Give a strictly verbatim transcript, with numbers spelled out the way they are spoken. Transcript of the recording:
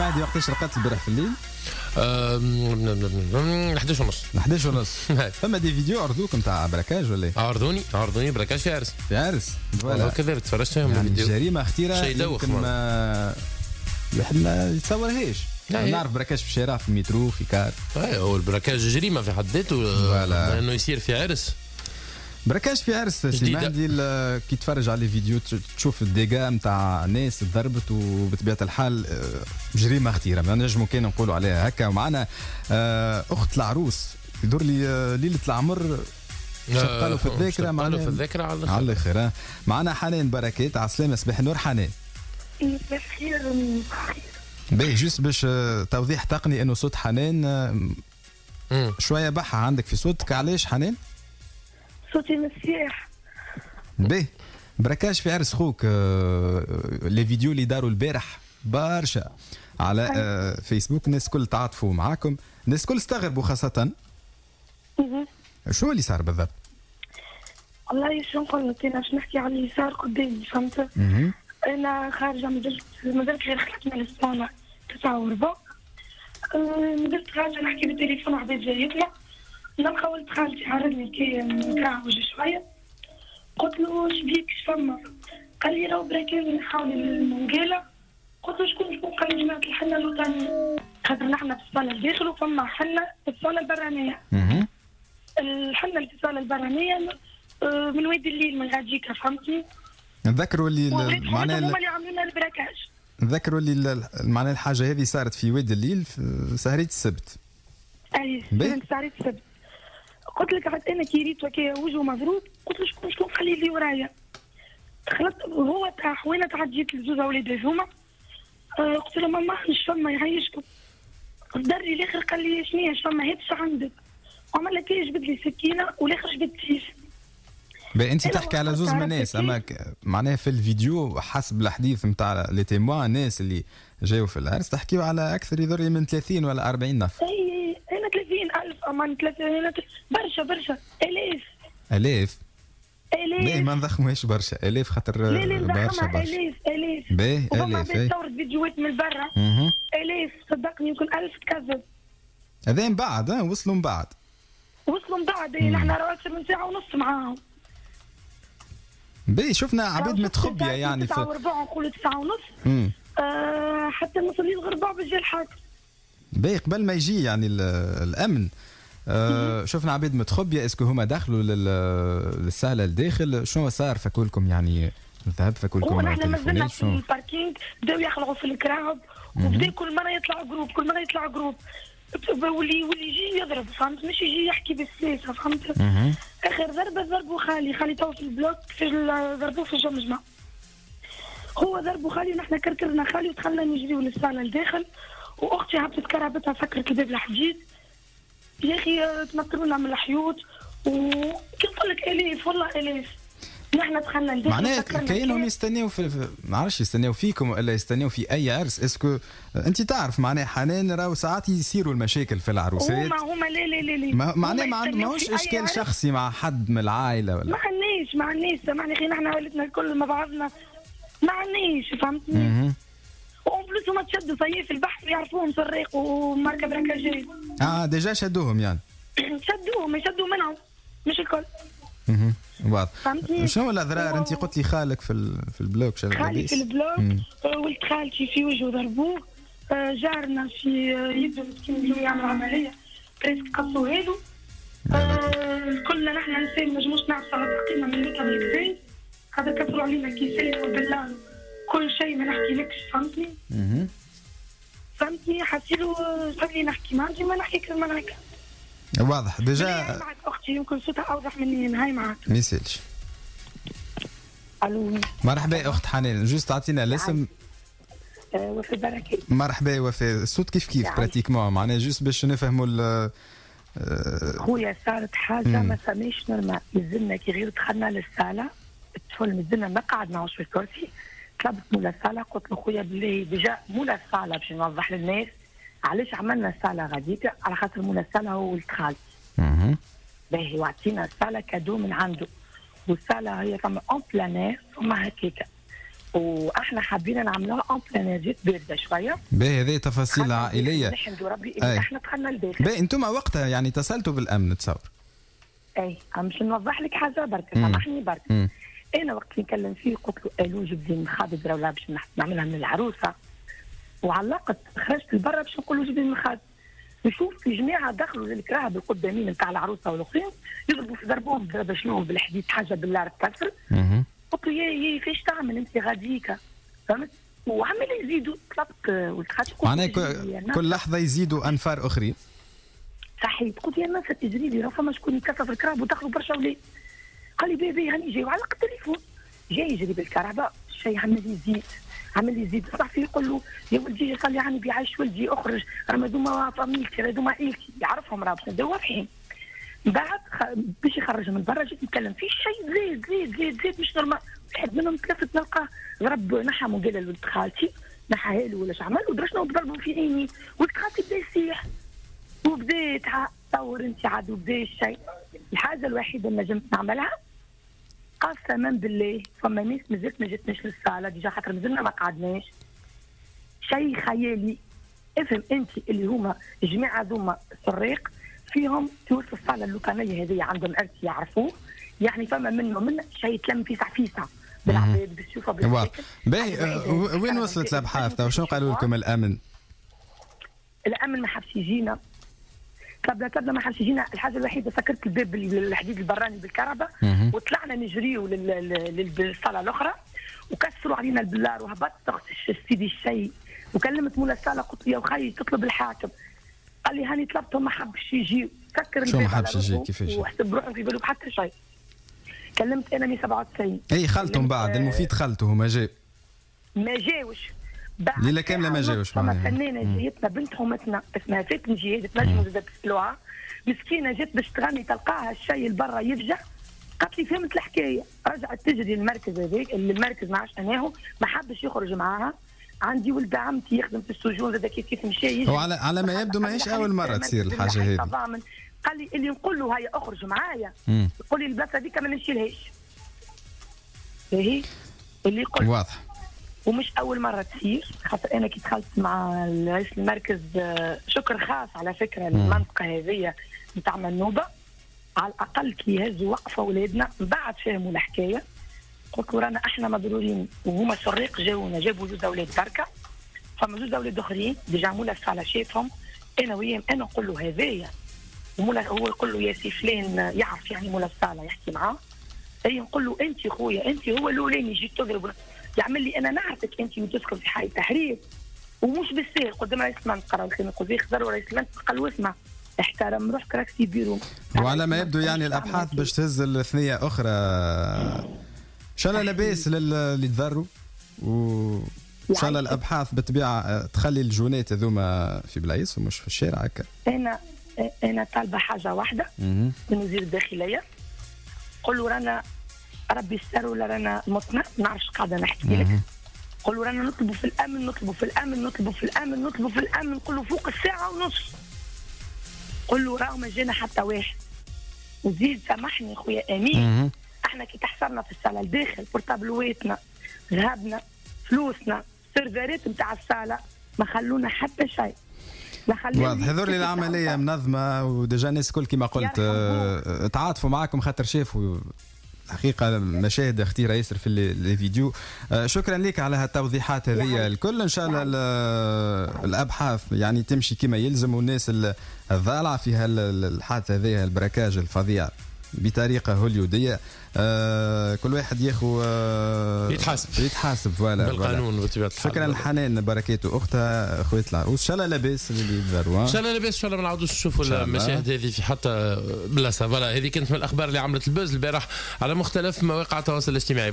مهدي وقتاش رقدت البارح في الليل؟ احداش ونص احداش ونص. فما دي فيديو عرضوك نتاع براكاج ولا ايه؟ عرضوني عرضوني براكاج في عرس. في عرس فوالا كذا تفرجت فيهم يعني الفيديو. جريمه خطيره شيء يدوخ ما الواحد ما يتصورهاش. نعرف براكاج في الشارع في المترو في كار. اي هو البراكاج جريمه في حد ذاته لانه يصير في عرس. براكاج في عرس سي مهدي كي تفرج على الفيديو تشوف الديجا نتاع ناس تضربت وبطبيعه الحال جريمه خطيره ما نجمو كان نقولوا عليها هكا. ومعنا اخت العروس يدور لي ليله العمر شقالوا في الذاكره معنا في الذاكره على الاخر على الاخر. معنا حنان بركات على السلامه. صباح النور حنان. صباح الخير. باهي جوست باش توضيح تقني انه صوت حنان شويه بحة عندك في صوتك. علاش حنان؟ صوتي مسيح. باهي براكاج في عرس خوك. لي فيديو اللي داروا البارح برشا على آه فيسبوك الناس الكل تعاطفوا معاكم الناس الكل استغربوا خاصة. شو اللي صار بالضبط؟ والله شو نقول لك انا باش نحكي على اللي صار قدامي فهمت؟ انا خارجه مازلت مازلت غير خلقت من السنه تسعة وربع. مازلت خارجه نحكي بالتليفون عباد جايتنا نلقى ولد خالتي عرضني كي مكعوج شويه. قلت له اش بيك اش فما؟ قال لي راهو براكاز نحاول المنقاله. قلت له شكون شكون؟ قال لي جماعه الحنه الوطنيه خاطر نحن في الصاله الداخل وفما حنه في الصاله البرانيه. الحنه اللي في الصاله البرانيه من وادي الليل من غاديكا فهمتني؟ نذكروا اللي معناها هما اللي عملوا لنا البراكاج. نذكروا اللي معناها الحاجه هذه صارت في وادي الليل في سهريه السبت. اي في سهريه السبت. قلت لك عاد انا كي ريت وكي وجهه مضروب قلت له شكون شكون خلي لي ورايا. دخلت هو تاع حوينه تعديت لزوز اولاد هذوما. أه قلت له ماما مش فما يعيشكم. دري الاخر قال لي شنو اش فما هيك عندك. وعمل لك ايه جبد لي سكينه والاخر جبد سيف. باهي انت تحكي على زوز من الناس اما معناها في الفيديو حسب الحديث نتاع لي تيموان الناس اللي جاوا في العرس تحكيوا على اكثر يضر من ثلاثين ولا أربعين نفر. اي انا ثلاثين ألف امان ثلاثين برشا برشا الاف الاف الاف. باهي ما نضخموهاش برشا الاف خاطر برشا برشا الاف الاف. باهي الاف. وما تصورت فيديوهات من برا الاف صدقني يمكن ألف تكذب. هذا من بعد ها وصلوا من بعد وصلوا من بعد نحن راه اكثر من ساعه ونص معاهم. باهي شفنا عباد متخبيه يعني تسعة وربع نقولوا تسعة ونص. آه حتى نوصل للغرباء باش جا الحاكم. باهي قبل ما يجي يعني الامن آه شفنا عباد متخبيه. اسكو هما دخلوا للسهله الداخل شنو صار فكولكم يعني الذهب فكولكم نحن مازلنا في الباركينغ بداو يخلعوا في الكراهب وبدا كل مره يطلع جروب كل مره يطلع جروب واللي واللي يجي يضرب فهمت مش يجي يحكي بالسياسه فهمت. اخر ضربه ضربوا خالي خالي تو في البلوك في ضربوه في الجمجمه. هو ضربوا خالي ونحن كركرنا خالي ودخلنا نجريو للصاله الداخل. واختي هبطت كرهبتها سكرت الباب الحديد. يا اخي تمطرونا من الحيوط وكي نقول لك الاف والله الاف. نحن دخلنا الداخل معناها كاينهم يستناو في, في ما عرفش يستناو فيكم ولا يستناو في اي عرس. اسكو انت تعرف معناها حنان راهو ساعات يصيروا المشاكل في العروسات. هما هما لا لا لا لا معناها ماهوش اشكال شخصي مع حد من العائله ولا ما عندناش ما عندناش سامحني اخي نحن عائلتنا الكل مع بعضنا ما عندناش فهمتني. وأون بلوس هما تشدوا صيف في البحر يعرفوهم سراق وماركه براكاجات. اه ديجا شدوهم يعني. شدوهم يشدوا منهم مش الكل. اها واضح. شنو الاضرار؟ انت قلت لي خالك في في البلوك شنو خالي في البلوك. ولد خالتي في وجهه ضربوه. جارنا في يده مسكين اللي يعمل عمليه بريسك قصوا له. كلنا نحن نسال ما نجموش نعرف على تحقيقنا من لتر الكباز. هذا كسروا علينا كيسات وبالله كل شيء ما نحكيلكش فهمتني. اها فهمتني حسيلو خليني نحكي ما عندي ما نحكي كل ما نحكي. واضح ديجا. معك اختي يمكن صوتها اوضح مني هاي معك. ما يسالش. الو مرحبا اخت حنان جوست تعطينا الاسم. أه وفي بركه. مرحبا وفي الصوت كيف كيف براتيكمون معناها جوست باش نفهموا. خويا صارت حاجه ما سميش نورمال. مازلنا كي غير دخلنا للصاله الطفل مازلنا ما قعدناش في الكرسي. طلبت مولا الصاله قلت له خويا بالله ديجا مولا الصاله باش نوضح للناس علاش عملنا الصاله غاديك على خاطر مولا الصاله هو ولد خالتي. اها باهي وعطينا الصاله كادو من عنده والصاله هي فما اون بلانير فما هكاكا واحنا حابين نعملوها اون بلاناجيت بارده شويه. باهي هذه تفاصيل عائليه. نحمد ربي اللي احنا دخلنا لداخل. باهي انتم وقتها يعني اتصلتوا بالامن تصور؟ اي باش نوضح لك حاجه برك سامحني برك. مم. انا وقت اللي نكلم فيه قلت له الو جبدي مخابز ولا باش نعملها من العروسه، وعلقت خرجت لبرا باش نقول له جبدي المخابز، نشوف في جماعه دخلوا للكراهب القدامين نتاع العروسه والاخرين يضربوا في ضربهم ضربه شنو بالحديد حاجه بالله تكسر. قلت له يا يا فاش تعمل انت غاديكا فهمت؟ وعمل يزيدوا طلبت والتخاتي معناها كل لحظه يزيدوا انفار اخرين. صحيح. قلت يا ناس تجري لي راه فما شكون يكسر الكرهب ودخلوا برشا ولاد. قال لي بيبي هاني جاي وعلق التليفون جاي يجري بالكهرباء الشيء عمل يزيد عمل يزيد صح فيه يقول له يا ولدي قال لي يعني بيعيش ولدي اخرج راه هذوما فاميلتي هذوما عيلتي يعرفهم راه باش نبداو واضحين. بعد خ... باش يخرج من برا جيت نتكلم فيه الشيء زيد زيد زيد زيد مش نورمال. واحد منهم ثلاثه نلقاه ضرب نحم وقال لولد خالتي نحاها له ولا عمل ودرشنا وضربوا في عيني ولد خالتي بدا يصيح وبديت تصور انت عاد وبدا الشيء. الحاجه الوحيده اللي نجمت نعملها قسما بالله فما ناس مازالت ما جاتناش للصاله ديجا خاطر مازلنا ما قعدناش شيء خيالي. افهم انت اللي هما الجماعه ذوما سريق فيهم توصل الصاله اللوكانيه هذه عندهم عرس يعرفوه يعني فما منه من شيء تلم في سعفيسه بالعباد بالسيوفه بالسكن. باهي وين وصلت الابحاث وشنو قالوا لكم الامن؟ الامن ما حبش يجينا قبل قبل ما حبش يجينا. الحاجه الوحيده سكرت الباب الحديد البراني بالكهرباء وطلعنا نجريو للصاله الاخرى وكسروا علينا البلار وهبطت سيدي الشيء وكلمت مولا الصاله قلت له يا وخي تطلب الحاكم. قال لي هاني طلبتهم ما حبش يجي سكر الباب. شو ما حبش يجي كيفاش؟ وحسب روحهم في بالو حتى شيء. كلمت انا من سبعة وتسعين. اي خلتهم بعد المفيد خلته ما جاء. ما جاوش. ليله كامله ما جاوش معناها. فما فنانه جايتنا بنت حومتنا اسمها فاتن جهاد تنجموا زاد تسالوها مسكينه جات باش تغني تلقاها الشيء البرا يفجع. قالت لي فهمت الحكايه رجعت تجري المركز هذاك المركز ما عادش اناهو ما حبش يخرج معاها. عندي ولد عمتي يخدم في السجون زاد كيف كيف مشى. وعلى على ما يبدو ماهيش اول مره تصير الحاجه هذه. قال لي اللي نقول له هيا اخرج معايا يقول لي البلاصه هذيك ما نمشيلهاش. هي اللي يقول واضح. ومش اول مره تصير خاطر انا كي دخلت مع رئيس المركز شكر خاص على فكره المنطقه هذه نتاع منوبه على الاقل كي يهزوا وقفه اولادنا من بعد فهموا الحكايه. قلت له رانا احنا مضرورين وهما سريق جاونا جابوا زوج اولاد بركه فما زوج اولاد اخرين ديجا مولا الصاله شافهم انا وياهم انا نقول له هذايا ومولا هو يقول له يا سي فلان يعرف يعني مولا الصاله يحكي معاه. اي نقول له انت خويا انت هو الاولاني جيت تضرب يعمل لي انا نعرفك انت وتسكن في حي التحرير ومش بالسهل قدام رئيس المنطقه راه كان يقول يخزروا رئيس المنطقه قال له اسمع احترم روحك راك في بيرو. وعلى ما يبدو يعني الابحاث باش تهز الثنيه اخرى ان شاء الله لاباس اللي تضروا وان شاء الله الابحاث بالطبيعه تخلي الجونات هذوما في بلايص ومش في الشارع هكا. انا انا طالبه حاجه واحده من وزير الداخليه قول له رانا ربي يستر ولا رانا متنا ما نعرفش قاعده نحكي لك. قول له رانا نطلبوا في الامن نطلبوا في الامن نطلبوا في الامن نطلبوا في الامن نقول له فوق الساعه ونص. قول له راهو ما جانا حتى واحد. وزيد سامحني خويا امين احنا كي تحصلنا في الصاله الداخل بورتابلواتنا ذهبنا فلوسنا سيرفرات نتاع الصاله ما خلونا حتى شيء. واضح هذول العمليه منظمه وديجا الناس الكل كما قلت اه تعاطفوا معاكم خاطر شافوا حقيقة مشاهد اختيرة ياسر في الفيديو. شكرا لك على هالتوضيحات هذه الكل. ان شاء الله الابحاث يعني تمشي كما يلزم والناس الضالعة في هالحادثة هذه البراكاج الفظيع بطريقة هوليودية آه كل واحد ياخو آه يتحاسب يتحاسب فوالا بالقانون بطبيعة الحال. شكرا لحنان بركاته اختها خوات العروس. ان شاء الله لاباس اللي يتضروا ان شاء الله لاباس ان شاء الله ما نعاودوش نشوفوا المشاهد هذه في حتى بلاصه. فوالا هذه كانت من الاخبار اللي عملت البوز البارح على مختلف مواقع التواصل الاجتماعي.